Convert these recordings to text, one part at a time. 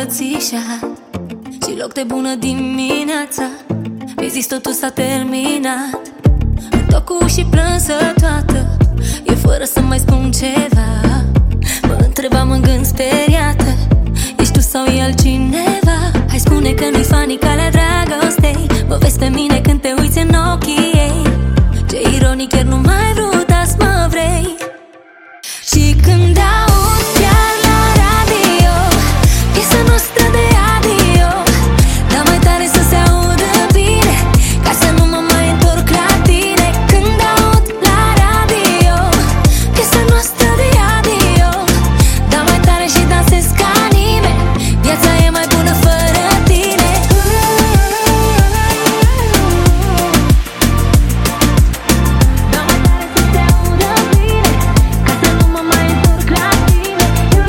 îmbrățișat și loc de bună dimineața. Mi-ai zis totul s-a terminat. Întorc cu ușii plânsă toată, e fără să mai spun ceva. Mă întrebam în gând speriată, ești tu sau e altcineva? Hai spune că nu-i funny calea dragostei. Mă vezi pe mine când te uiți în ochii ei. Ce ironic, chiar nu mai vrut azi mă vrei. Și când aud chiar la radio piesa noastră de adio, dar mai tare să se audă bine, ca să nu mă mai întorc la tine. Când aud la radio piesa noastră de adio, dar mai tare și dansez ca nimeni. Viața e mai bună fără tine. Dar mai tare să se audă bine, ca să nu mă mai întorc la tine.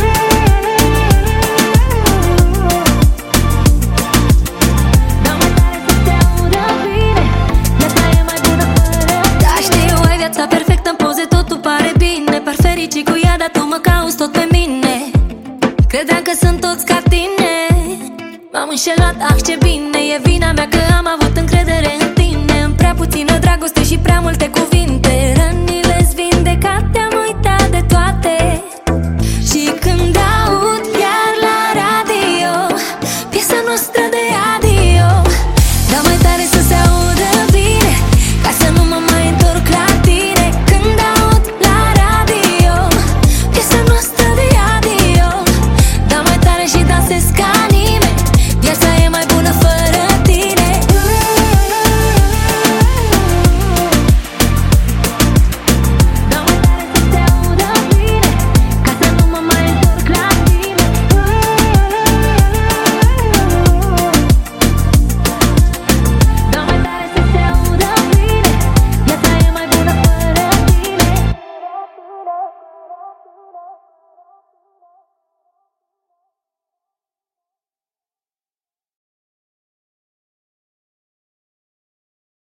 Dar mai tare să se audă bine, viața e mai bună fără tine. Da, știu, ai viața perfectă în poze, totul pare bine. Par fericit cu ea, dar tu mă cauți tot pe mine. Credeam că sunt toți ca tine, m-am înșelat, ah ce bine. E vina mea că am avut încredere în tine, în prea puțină dragoste și prea multe cuvinte.